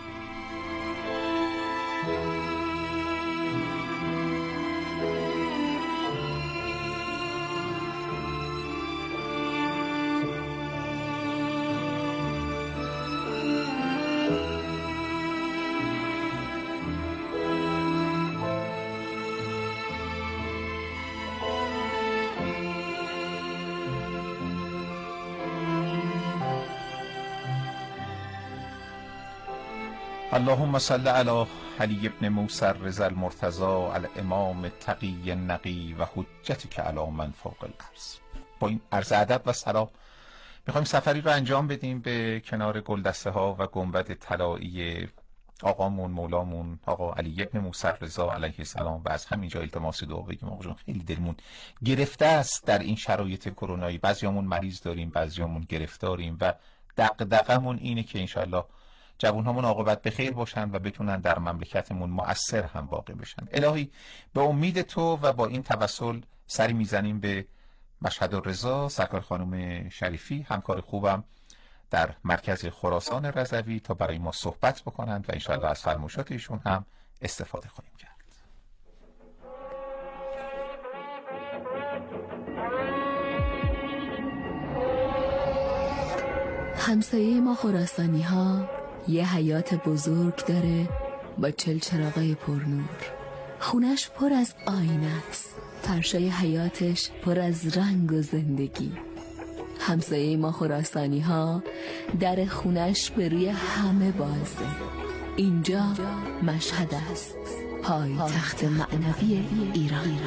Speaker 2: اللهم صل علی علی ابن موسی الرضا المرتضی الامام التقی النقی و حجتک علی من فوق الارض. با این عرض ادب و سلام میخوایم سفری رو انجام بدیم به کنار گلدسته ها و گنبد طلایی آقامون مولامون آقا علی ابن موسی الرضا علیه السلام و از همینجا التماس دعا بگیم. آقا جون خیلی دلمون گرفته است در این شرایط کرونایی، بعضیامون مریض داریم، بعضیامون گرفتاریم و دغدغمون اینه که انشالله جوانهامون عاقبت به خیر باشن و بتونن در مملکتمون مؤثر هم باقی بشن. الهی به امید تو و با این توسل سری میزنیم به مشهد الرضا سرکار خانم شریفی، همکار خوبم در مرکز خراسان رضوی، تا برای ما صحبت بکنند و انشاءالله از فرمایشات ایشون هم استفاده خواهیم کرد.
Speaker 11: همسایه ما خراسانی ها یه حیات بزرگ داره با 40 چراغای پرنور. خونش پر از آینه است، فرشای حیاتش پر از رنگ و زندگی. همسایه ما خراسانی ها در خونش به روی همه بازه. اینجا مشهد است، پایتخت معنوی ایران.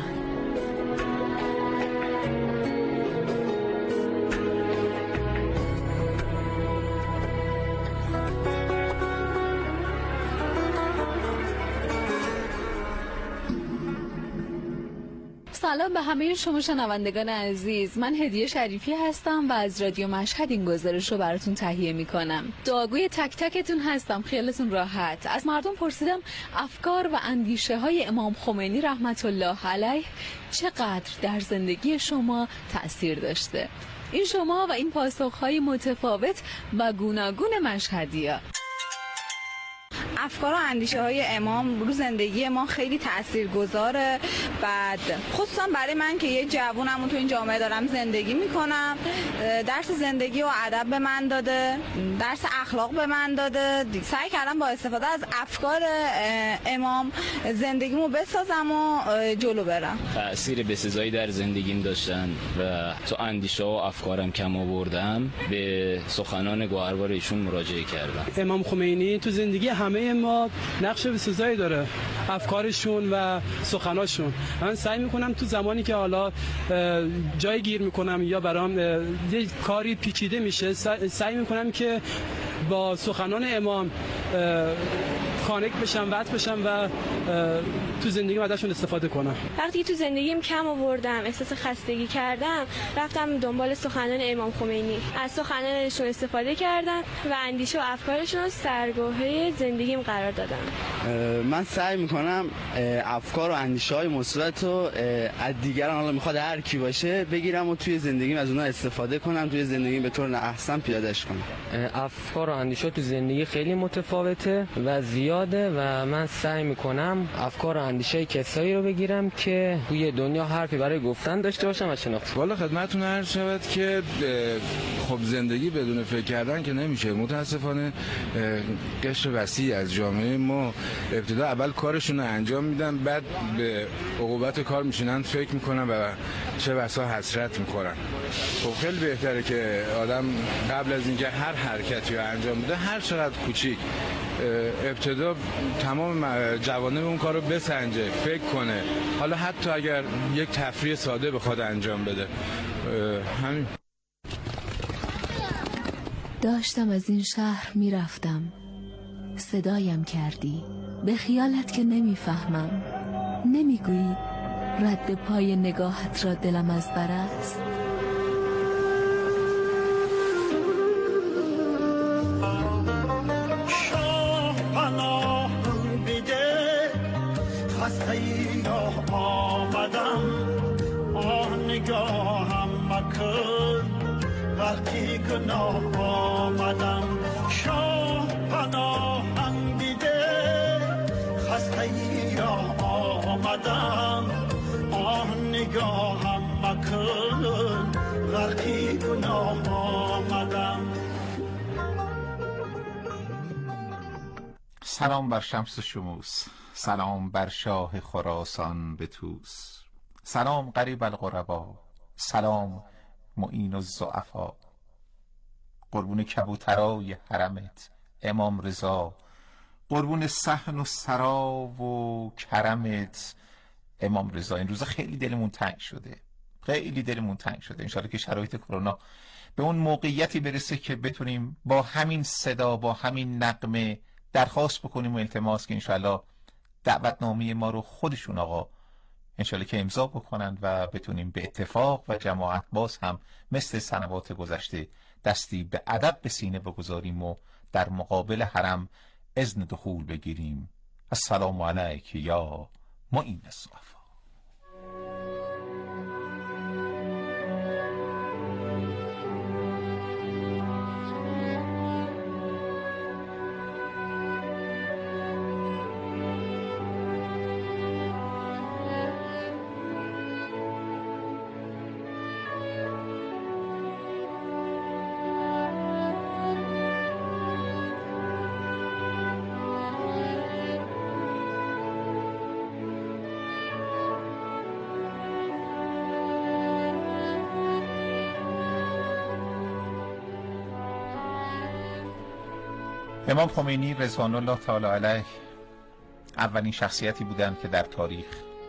Speaker 12: سلام به همه شما شنوندگان عزیز، من هدیه شریفی هستم و از رادیو مشهد این گزارش رو براتون تهیه میکنم. دعاگوی تک تکتون هستم، خیالتون راحت. از مردم پرسیدم افکار و اندیشه های امام خمینی رحمت الله علیه چقدر در زندگی شما تأثیر داشته. این شما و این پاسخهای متفاوت و گوناگون مشهدی‌ها.
Speaker 13: افکار و اندیشه های امام رو زندگی ما خیلی تاثیرگذاره. بعد خصوصا برای من که یه جوونم تو این جامعه دارم زندگی میکنم، درس زندگی و ادب به من داده، درس اخلاق به من داده. سعی کردم با استفاده از افکار امام زندگیمو بسازم و جلو برم.
Speaker 14: تأثیر بسزایی در زندگیم داشتن و تو اندیشه و افکارم کم آوردم، به سخنان گوهربار ایشون مراجعه کردم.
Speaker 15: امام خمینی تو زندگی همه ما نقش بسزایی داره، افکارشون و سخناشون. من سعی میکنم تو زمانی که حالا جای گیر میکنم یا برام یه کاری پیچیده میشه، سعی میکنم که با سخنان امام کانکت بشم، وصل بشم و تو زندگیم ازشون استفاده کنم.
Speaker 16: وقتی تو زندگیم کم آوردم، احساس خستگی کردم، رفتم دنبال سخنان امام خمینی، از سخنانشون استفاده کردم و اندیشه و افکارشون رو سرگوهه زندگیم قرار دادم.
Speaker 17: من سعی میکنم افکار و اندیشه های مثبت رو از دیگران، حالا میخواد هر کی باشه، بگیرم و توی زندگیم از اونها استفاده کنم، توی زندگیم به طور احسن پیادهش کنم.
Speaker 18: افکار و اندیشه تو زندگی خیلی متفاوته و زیاده و من سعی میکنم افکار و اندیشه کسایی رو بگیرم که توی دنیا حرفی برای گفتن داشته باشم و شناخت.
Speaker 19: والا خدمتتون عرض شود که خب زندگی بدون فکر کردن که نمیشه. متاسفانه قشر وسیع از جامعه ما ابتدا اول کارشون رو انجام میدن، بعد به عقوبت کار میشینن فکر میکنن و چه بسا حسرت میکنن. خب خیلی بهتره که آدم قبل از اینکه هر حرکتی رو انجام بده، هر چقدر کوچیک، ابتدا تمام جوانب اون کار رو بسنجه، فکر کنه، حالا حتی اگر یک تفریح ساده بخواد انجام بده. همین.
Speaker 11: داشتم از این شهر میرفتم، صدایم کردی، به خیالت که نمیفهمم، نمیگویی رد پای نگاهت را دلم از بر است.
Speaker 1: شاه پناهم بیده خسته را آمدم، آه نگاهم مکن وقتی گناه آمدم. شاه پناهم بیده خسته را آمدم، آه نگاهم مکن وقتی گناه آمدم.
Speaker 2: سلام بر شمس شموس، سلام بر شاه خراسان به توس، سلام قریب الغربا، سلام معین الضعفا. قربون کبوترای حرمت امام رضا، قربون صحن و سرا و کرمت امام رضا. این روزا خیلی دلمون تنگ شده، خیلی دلمون تنگ شده. انشاءالله که شرایط کرونا به اون موقعیتی برسه که بتونیم با همین صدا، با همین نغمه درخواست بکنیم و التماس که انشاءالله دعوتنامه ما رو خودشون آقا انشاءالله که امضا بکنند و بتونیم به اتفاق و جماعت باز هم مثل سنوات گذشته دستی به ادب به سینه بگذاریم و در مقابل حرم اذن دخول بگیریم. السلام علیک یا معین الضعفا. امام خمینی رضوان الله تعالی علیه اولین شخصیتی بودند که در تاریخ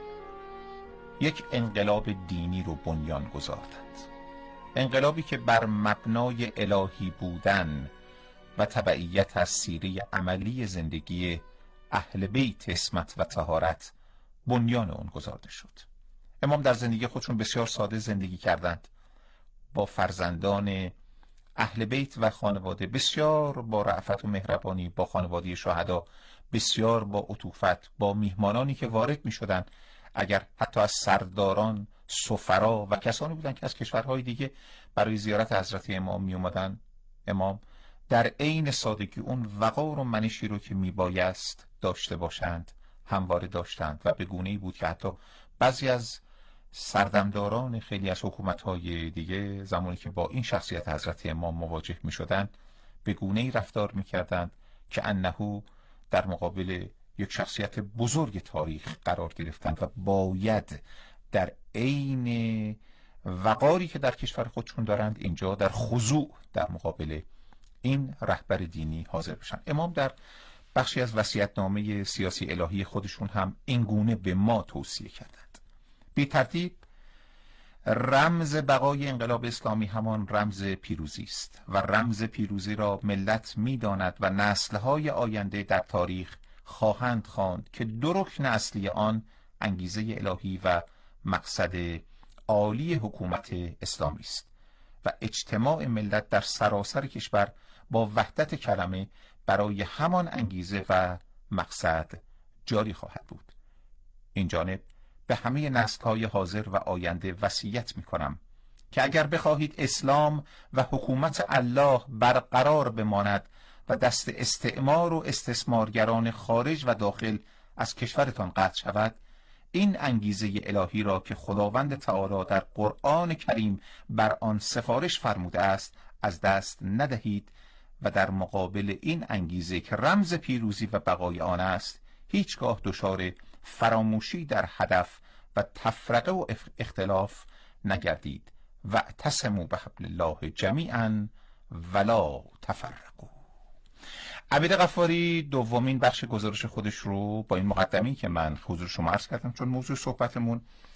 Speaker 2: یک انقلاب دینی رو بنیان گذاشتند. انقلابی که بر مبنای الهی بودن و تبعیت از سیره عملی زندگی اهل بیت عصمت و طهارت بنیان اون گذارده شد. امام در زندگی خودشون بسیار ساده زندگی کردند، با فرزندان اهل بیت و خانواده بسیار با رأفت و مهربانی، با خانواده شهدا بسیار با عطوفت، با میهمانانی که وارد می شدن، اگر حتی از سرداران، سفرا و کسانی بودن که از کشورهای دیگه برای زیارت حضرت امام می اومدن، امام در عین سادگی اون وقار و منشی رو که می بایست داشته باشند همواره داشتند و به گونه‌ای بود که حتی بعضی از سردمداران خیلی از حکومت‌های دیگه زمانی که با این شخصیت حضرت امام مواجه می‌شدند به گونه‌ای رفتار می‌کردند که انه در مقابل یک شخصیت بزرگ تاریخ قرار گرفتند و باید در عین وقاری که در کشور خودشون دارند اینجا در خضوع در مقابل این رهبر دینی حاضر بشن. امام در بخشی از وصیت‌نامه سیاسی الهی خودشون هم این گونه به ما توصیه کردند. بی ترتیب رمز بقای انقلاب اسلامی همان رمز پیروزی است و رمز پیروزی را ملت می‌داند و نسل‌های آینده در تاریخ خواهند خواند که دو رکن اصلی آن انگیزه الهی و مقصد عالی حکومت اسلامی است و اجتماع ملت در سراسر کشور با وحدت کلمه برای همان انگیزه و مقصد جاری خواهد بود. این جانب به همه نسل‌های حاضر و آینده وصیت می‌کنم که اگر بخواهید اسلام و حکومت الله برقرار بماند و دست استعمار و استثمارگران خارج و داخل از کشورتان قطع شود، این انگیزه الهی را که خداوند تعالی در قرآن کریم بر آن سفارش فرموده است از دست ندهید و در مقابل این انگیزه که رمز پیروزی و بقای آن است هیچگاه دچار فراموشی در هدف و تفرقه و اختلاف نگردید و اعتصموا بحبل الله جمیعا ولا تفرقوا. عبید غفاری دومین بخش گزارش خودش رو با این مقدمی که من حضور شما عرض کردم، چون موضوع صحبتمون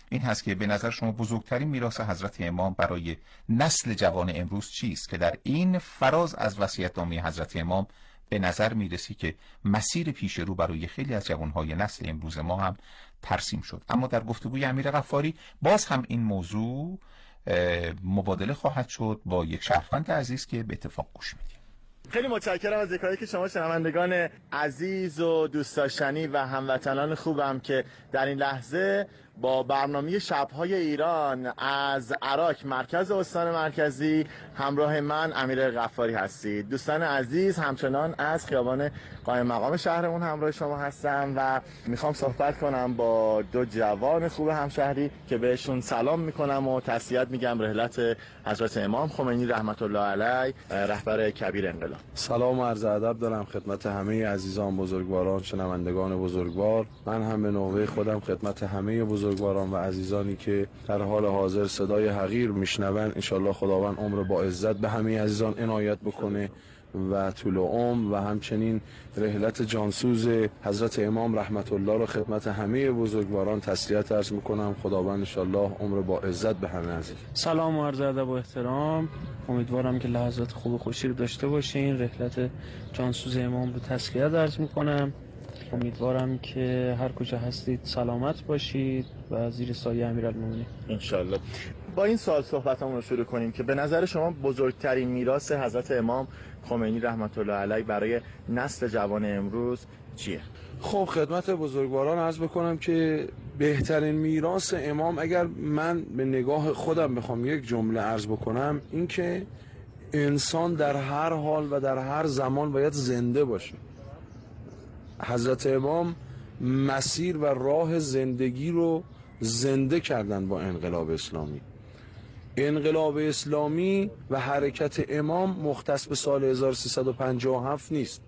Speaker 2: این هست که به نظر شما بزرگترین میراث حضرت امام برای نسل جوان امروز چیست که در این فراز از وصیت‌نامه حضرت امام به نظر میرسی که مسیر پیش رو برای خیلی از جوانهای نسل امروز ما هم ترسیم شد. اما در گفتگوی امیر غفاری باز هم این موضوع مبادله خواهد شد با یک شهروند عزیز که به اتفاق گوش میدیم.
Speaker 20: خیلی متشکرم از ذکرایی که شما شنوندگان عزیز و دوست داشتنی و هموطنان خوبم که در این لحظه با برنامه شب‌های ایران از عراق مرکز استان مرکزی همراه من امیر غفاری هستید. دوستان عزیز، همچنان از خیابان قائم مقام شهرمون همراه شما هستم و میخوام صحبت کنم با دو جوان خوب همشهری که بهشون سلام میکنم و تسلیت میگم رحلت حضرت امام خمینی رحمت الله علیه رهبر کبیر انقلاب.
Speaker 21: سلام و عرض ادب دارم خدمت همه عزیزان بزرگواران، شنوندگان بزرگوار. من هم به نوبه خودم خدمت همه بزرگواران و عزیزانی که در حال حاضر صدای حقیر میشنون، انشالله خداوند عمر با عزت به همه عزیزان عنایت بکنه و طول عمر و همچنین رحلت جانسوز حضرت امام رحمت الله رو خدمت همه بزرگواران تسلیت عرض میکنم. خداوند انشالله عمر با عزت به همه عزیز.
Speaker 22: سلام و عرض ادب و احترام. امیدوارم که لحظات خوب و خوشی رو داشته باشین. رحلت جانسوز امام رو تسلیت عرض میکنم. امیدوارم که هر کجا هستید سلامت باشید و زیر سایه امیرالمومنین
Speaker 20: انشالله. با این سوال صحبتمون رو شروع کنیم که به نظر شما بزرگترین میراث حضرت امام خمینی رحمت الله علیه برای نسل جوان امروز چیه؟
Speaker 21: خب خدمت بزرگواران عرض بکنم که بهترین میراث امام، اگر من به نگاه خودم بخوام یک جمله عرض بکنم، این که انسان در هر حال و در هر زمان باید زنده باشه. حضرت امام مسیر و راه زندگی رو زنده کردن با انقلاب اسلامی. انقلاب اسلامی و حرکت امام مختص به سال 1357 نیست،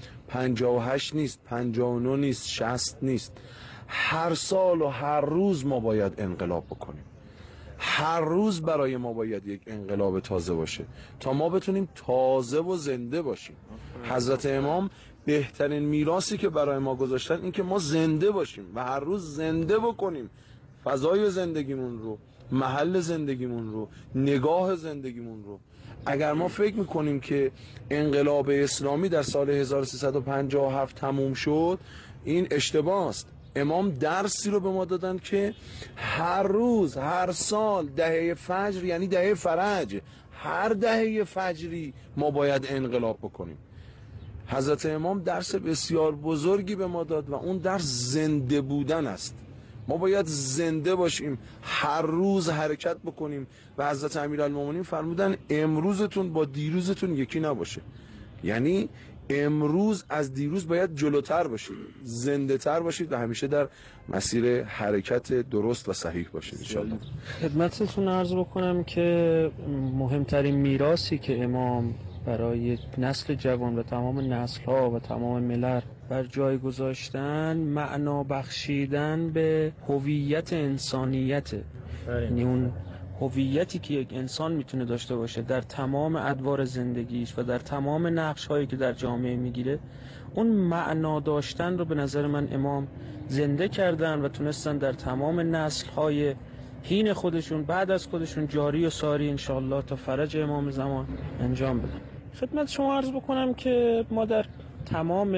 Speaker 21: 58 نیست، 59 نیست، 60 نیست. هر سال و هر روز ما باید انقلاب بکنیم. هر روز برای ما باید یک انقلاب تازه باشه تا ما بتونیم تازه و زنده باشیم. حضرت امام بهترین میراثی که برای ما گذاشتن این که ما زنده باشیم و هر روز زنده بکنیم فضای زندگیمون رو، محل زندگیمون رو، نگاه زندگیمون رو. اگر ما فکر میکنیم که انقلاب اسلامی در سال 1357 تموم شد، این اشتباه است. امام درسی رو به ما دادن که هر روز، هر سال، دهه فجر یعنی دهه فرج، هر دهه فجری ما باید انقلاب بکنیم. حضرت امام درس بسیار بزرگی به ما داد و اون درس زنده بودن است. ما باید زنده باشیم، هر روز حرکت بکنیم و حضرت امیرالمومنین فرمودن امروزتون با دیروزتون یکی نباشه. یعنی امروز از دیروز باید جلوتر باشید، زنده تر باشید و همیشه در مسیر حرکت درست و صحیح باشید انشاءالله.
Speaker 22: خدمتتون عرض بکنم که مهمترین میراثی که امام برای نسل جوان و تمام نسل‌ها و تمام ملل بر جای گذاشتن، معنا بخشیدن به هویت انسانیت. یعنی اون هویتی که یک انسان میتونه داشته باشه در تمام ادوار زندگیش و در تمام نقش‌هایی که در جامعه میگیره، اون معنا داشتن رو به نظر من امام زنده کردن و تونستن در تمام نسل‌های هین خودشون بعد از خودشون جاری و ساری انشاءالله تا فرج امام زمان انجام بدن. خدمت شما عرض بکنم که ما در تمام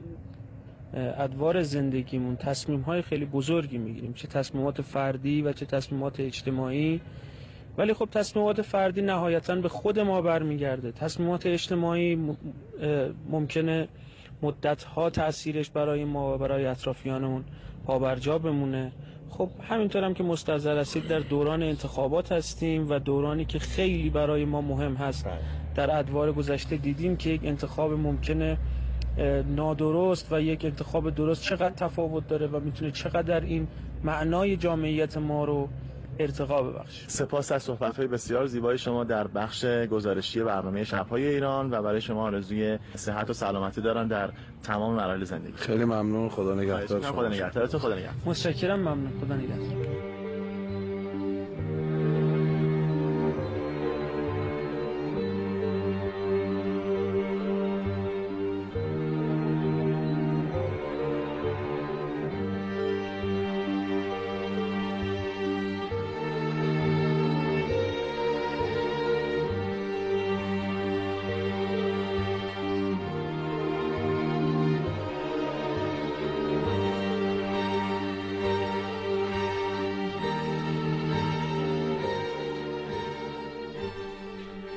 Speaker 22: ادوار زندگیمون تصمیم‌های خیلی بزرگی میگیریم، چه تصمیمات فردی و چه تصمیمات اجتماعی. ولی خب تصمیمات فردی نهایتاً به خود ما برمیگرده. تصمیمات اجتماعی ممکنه مدت‌ها تأثیرش برای ما و برای اطرافیانمون پابرجا بمونه. خب همینطور هم که مستحضر هستید در دوران انتخابات هستیم و دورانی که خیلی برای ما مهم هست. در ادوار گذشته دیدیم که یک انتخاب ممکنه نادرست و یک انتخاب درست چقدر تفاوت داره و میتونه چقدر این معنای جامعیت ما رو ارتقا ببخشه.
Speaker 20: سپاس از صحبت‌های بسیار زیبای شما در بخش گزارشی برنامه شب‌های ایران و برای شما آرزوی صحت و سلامتی دارم در تمام مراحل زندگی.
Speaker 21: خیلی ممنون. خدا نگهدار.
Speaker 20: خدا نگهدارتون. خدا نگهدار.
Speaker 22: متشکرم. ممنون. خدا نگهدار.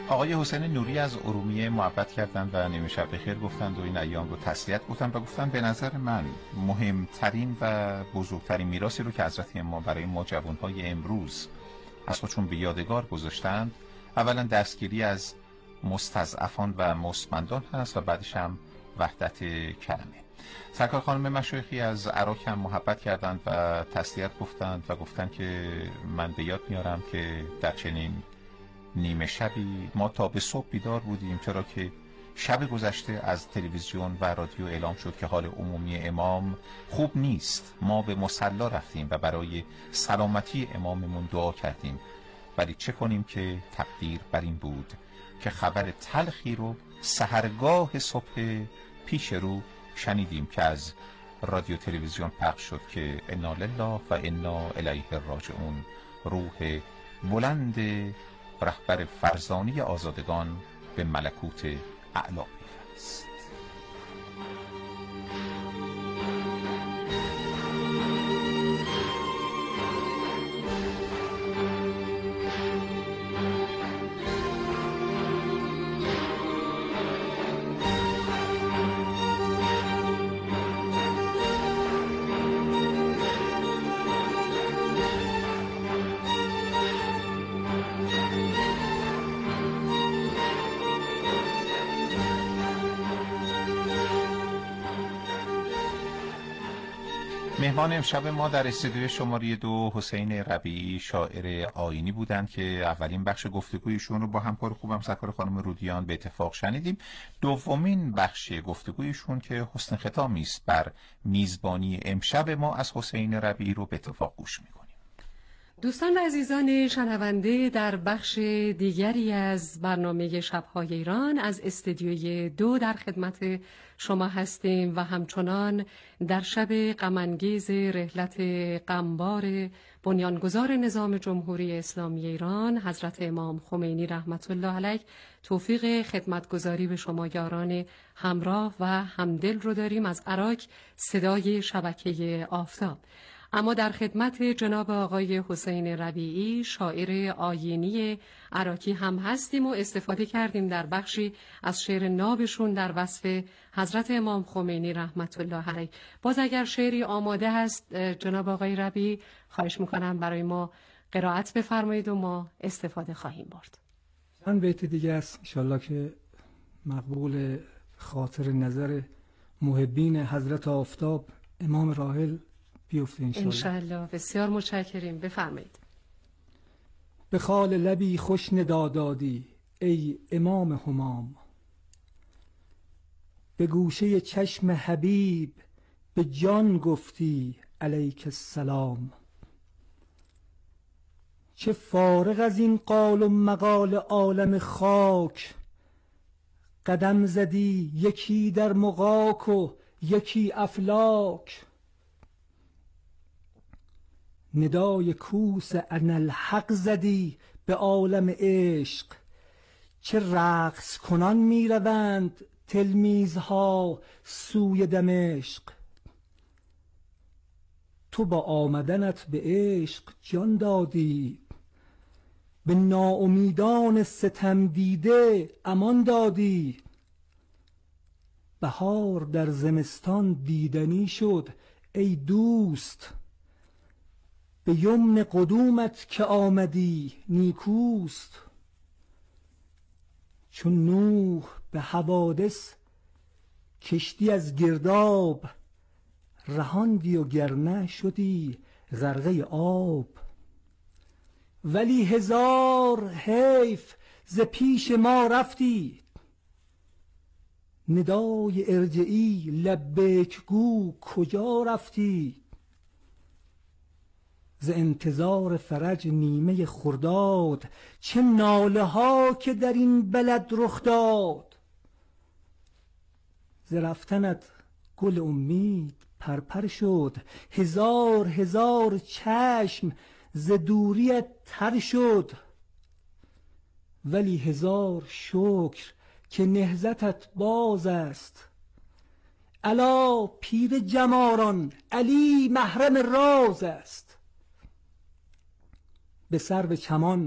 Speaker 2: آقای حسین نوری از ارومیه محبت کردند و نیمه شب بخیر گفتند و این ایام رو تسلیت گفتند و گفتند به نظر من مهمترین و بزرگترین میراثی رو که حضرت امام برای ما جوانهای امروز از خودشون به یادگار گذاشتند اولا دستگیری از مستضعفان و مستمندان هست و بعدش هم وحدت کلمه. سرکار خانم مشایخی از عراق هم محبت کردند و تسلیت گفتند و گفتند که من به یاد میارم که در چنین نیمه شبی ما تا به صبح بیدار بودیم، چرا که شب گذشته از تلویزیون و رادیو اعلام شد که حال عمومی امام خوب نیست. ما به مصلی رفتیم و برای سلامتی اماممون دعا کردیم، ولی چه کنیم که تقدیر بر این بود که خبر تلخی رو سحرگاه صبح پیش رو شنیدیم که از رادیو تلویزیون پخش شد که انا لله و انا الیه راجعون، روح بلند رهبر فرزانه آزادگان به ملکوت اعلی پیوست. مهمان امشب ما در استودیو شماره 2 حسین ربیعی شاعر آیینی بودند که اولین بخش گفتگویشون رو با همکار خوبم سرکار خانم رودیان به اتفاق شنیدیم. دومین بخش گفتگویشون که حسن ختامی است بر میزبانی امشب ما از حسین ربیعی رو به اتفاق گوش میکنیم.
Speaker 7: دوستان و عزیزان شنونده، در بخش دیگری از برنامه شب‌های ایران از استودیوی 2 در خدمت شما هستیم و همچنان در شب غم‌انگیز رحلت غمبار بنیانگذار نظام جمهوری اسلامی ایران حضرت امام خمینی رحمت الله علیه توفیق خدمتگزاری به شما یاران همراه و همدل رو داریم از عراق صدای شبکه آفتاب. اما در خدمت جناب آقای حسین ربیعی شاعر آیینی عراقی هم هستیم و استفاده کردیم در بخشی از شعر نابشون در وصف حضرت امام خمینی رحمت الله علیه. باز اگر شعری آماده هست جناب آقای ربیعی خواهش میکنم برای ما قرائت بفرمایید و ما استفاده خواهیم برد.
Speaker 8: چند بیت دیگه است انشالله که مقبول خاطر نظر محبین حضرت آفتاب امام راحل بیفته
Speaker 7: انشالله. بسیار متشکریم، بفرمایید.
Speaker 8: به خال لبی خوش ندا دادی ای امام همام، به گوشه چشم حبیب به جان گفتی علیک السلام. چه فارغ از این قال و مقال عالم خاک، قدم زدی یکی در مغاک و یکی افلاک. ندای کوس انالحق زدی به عالم عشق، چه رقص کنان می روند تلمیذها سوی دمشق. تو با آمدنت به عشق جان دادی، به ناامیدان ستم دیده امان دادی. بهار در زمستان دیدنی شد ای دوست، به یمن قدومت که آمدی نیکوست. چون نوح به حوادث کشتی از گرداب، رهاندی و گرنه شدی غرقه آب. ولی هزار حیف ز پیش ما رفتی، ندای ارجعی لبیک گو کجا رفتی. ز انتظار فرج نیمه خرداد، چه ناله ها که در این بلد رخ داد. ز رفتنت گل امید پرپر شد، هزار هزار چشم ز دوریت تر شد. ولی هزار شکر که نهضتت باز است، الا پیر جماران علی محرم راز است. به سرو چمان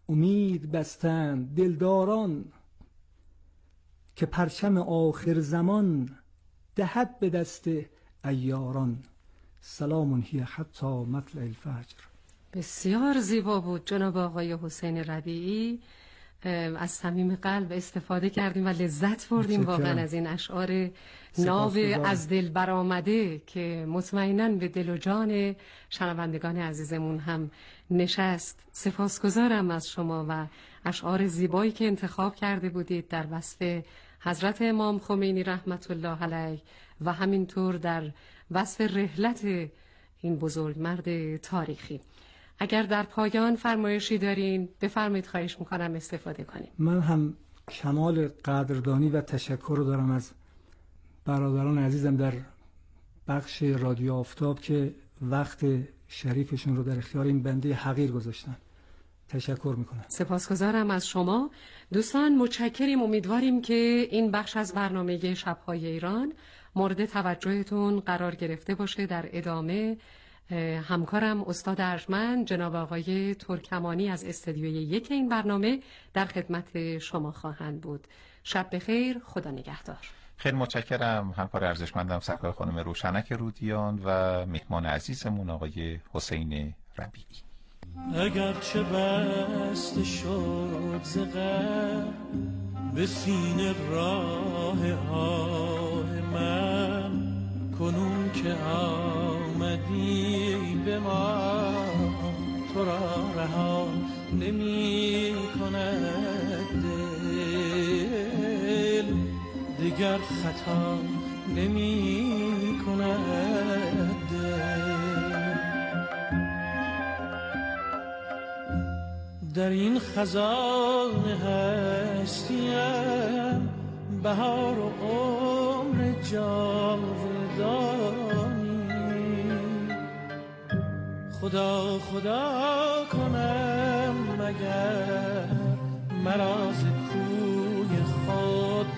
Speaker 8: امید بستند دلداران، که پرچم آخر زمان دهد به دست عیاران. سلام هی حتی مطلع الفجر.
Speaker 7: بسیار زیبا بود جناب آقای حسین ربیعی، از صمیم قلب استفاده کردیم و لذت بردیم واقعا از این اشعار ناب از دل برآمده که مطمئناً به دل و جان شنوندگان عزیزمون هم نشست. سپاسگزارم از شما و اشعار زیبایی که انتخاب کرده بودید در وصف حضرت امام خمینی رحمت الله علیه و همینطور در وصف رحلت این بزرگمرد تاریخی. اگر در پایان فرمایشی دارین بفرمایید، خواهش میکنم استفاده کنیم.
Speaker 8: من هم کمال قدردانی و تشکر رو دارم از برادران عزیزم در بخش رادیو آفتاب که وقت شریفشون رو در اختیار این بنده حقیر گذاشتن. تشکر میکنم.
Speaker 7: سپاسگزارم از شما دوستان، متشکریم. امیدواریم که این بخش از برنامه شب‌های ایران مورد توجهتون قرار گرفته باشه. در ادامه همکارم استاد ارجمند جناب آقای ترکمانی از استودیوی 1 این برنامه در خدمت شما خواهند بود. شب بخیر، خدا نگهدار.
Speaker 2: خیلی متشکرم همکار ارزشمندم سرکار خانم روشنک رودیان و مهمان عزیزمون آقای حسین ربیعی.
Speaker 1: اگر چه بسته شد ز غم به سینه راه من، کنون که آمدی به ما تو را رها نمی کند دل، دیگر خطا نمی کند دل. در این خزان هستیم بهار و عمر جاودانی، خدا خدا کنم مگر مرا ز کوی خود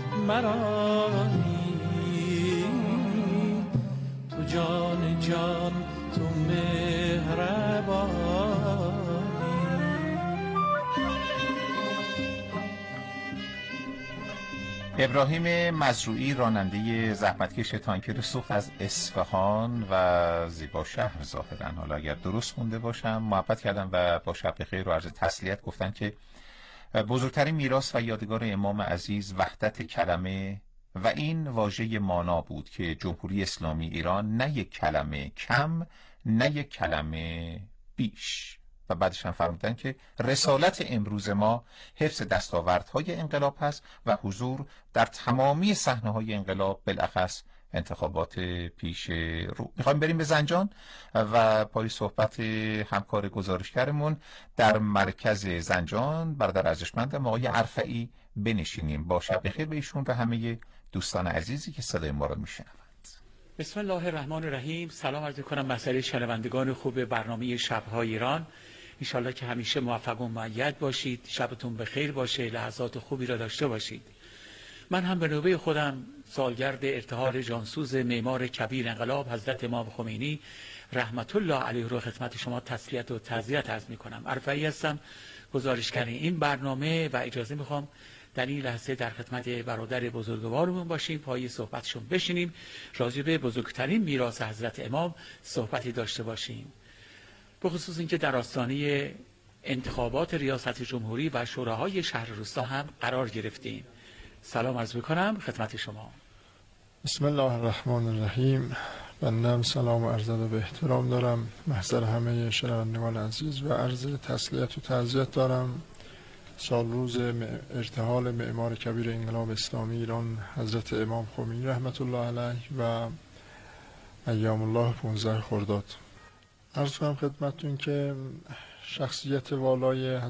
Speaker 1: مرانی، تو جان جان تو مهربان.
Speaker 2: ابراهیم مزروعی راننده زحمتکش تانکر سوخت از اصفهان و زیبا شهر ظاهرا، حالا اگر درست خونده باشم، محبت کردن و با شب بخیر و عرض تسلیت گفتن که بزرگترین میراث و یادگار امام عزیز وحدت کلمه و این واژه مانا بود که جمهوری اسلامی ایران نه یک کلمه کم نه یک کلمه بیش. و بعدش هم فرمودن که رسالت امروز ما حفظ دستاوردهای انقلاب هست و حضور در تمامی صحنه‌های انقلاب، بالاخص انتخابات پیش رو. میخوایم بریم به زنجان و پای صحبت همکار گزارشگرمون در مرکز زنجان برادر ارزشمندم آقای عرفعی بنشینیم. با شب بخیر به ایشون و همه دوستان عزیزی که صدای ما رو میشنوند.
Speaker 4: بسم الله الرحمن الرحیم. سلام عرض کنم مسئله شنوندگان خوب برنامه شب‌های ایران. انشالله که همیشه موفق و مؤید باشید، شبتون بخیر باشه، لحظات خوبی را داشته باشید. من هم به نوبه خودم سالگرد ارتحال جانسوز معمار کبیر انقلاب حضرت امام خمینی رحمت الله علیه رو خدمت شما تسلیت و تعزیت عرض می‌کنم. عرفعی هستم، گزارشگر این برنامه و اجازه می‌خوام در این لحظه در خدمت برادر بزرگوارمون باشیم، پای صحبتشون بشینیم، راجع به بزرگترین میراث حضرت امام صحبتی داشته باشیم. به خصوص اینکه در آستانه انتخابات ریاست جمهوری و شوراهای شهر روستا هم قرار گرفتیم. سلام عرض می‌کنم خدمت شما.
Speaker 5: بسم الله الرحمن الرحیم. بنده سلام و عرض به احترام دارم محضر همه شنوندگان عزیز و عرض تسلیت و تعزیت دارم سال روز ارتحال معمار کبیر انقلاب اسلامی ایران حضرت امام خمینی رحمت الله علیه و ایام الله 15 خرداد. عرض کنم خدمتتون که شخصیت والای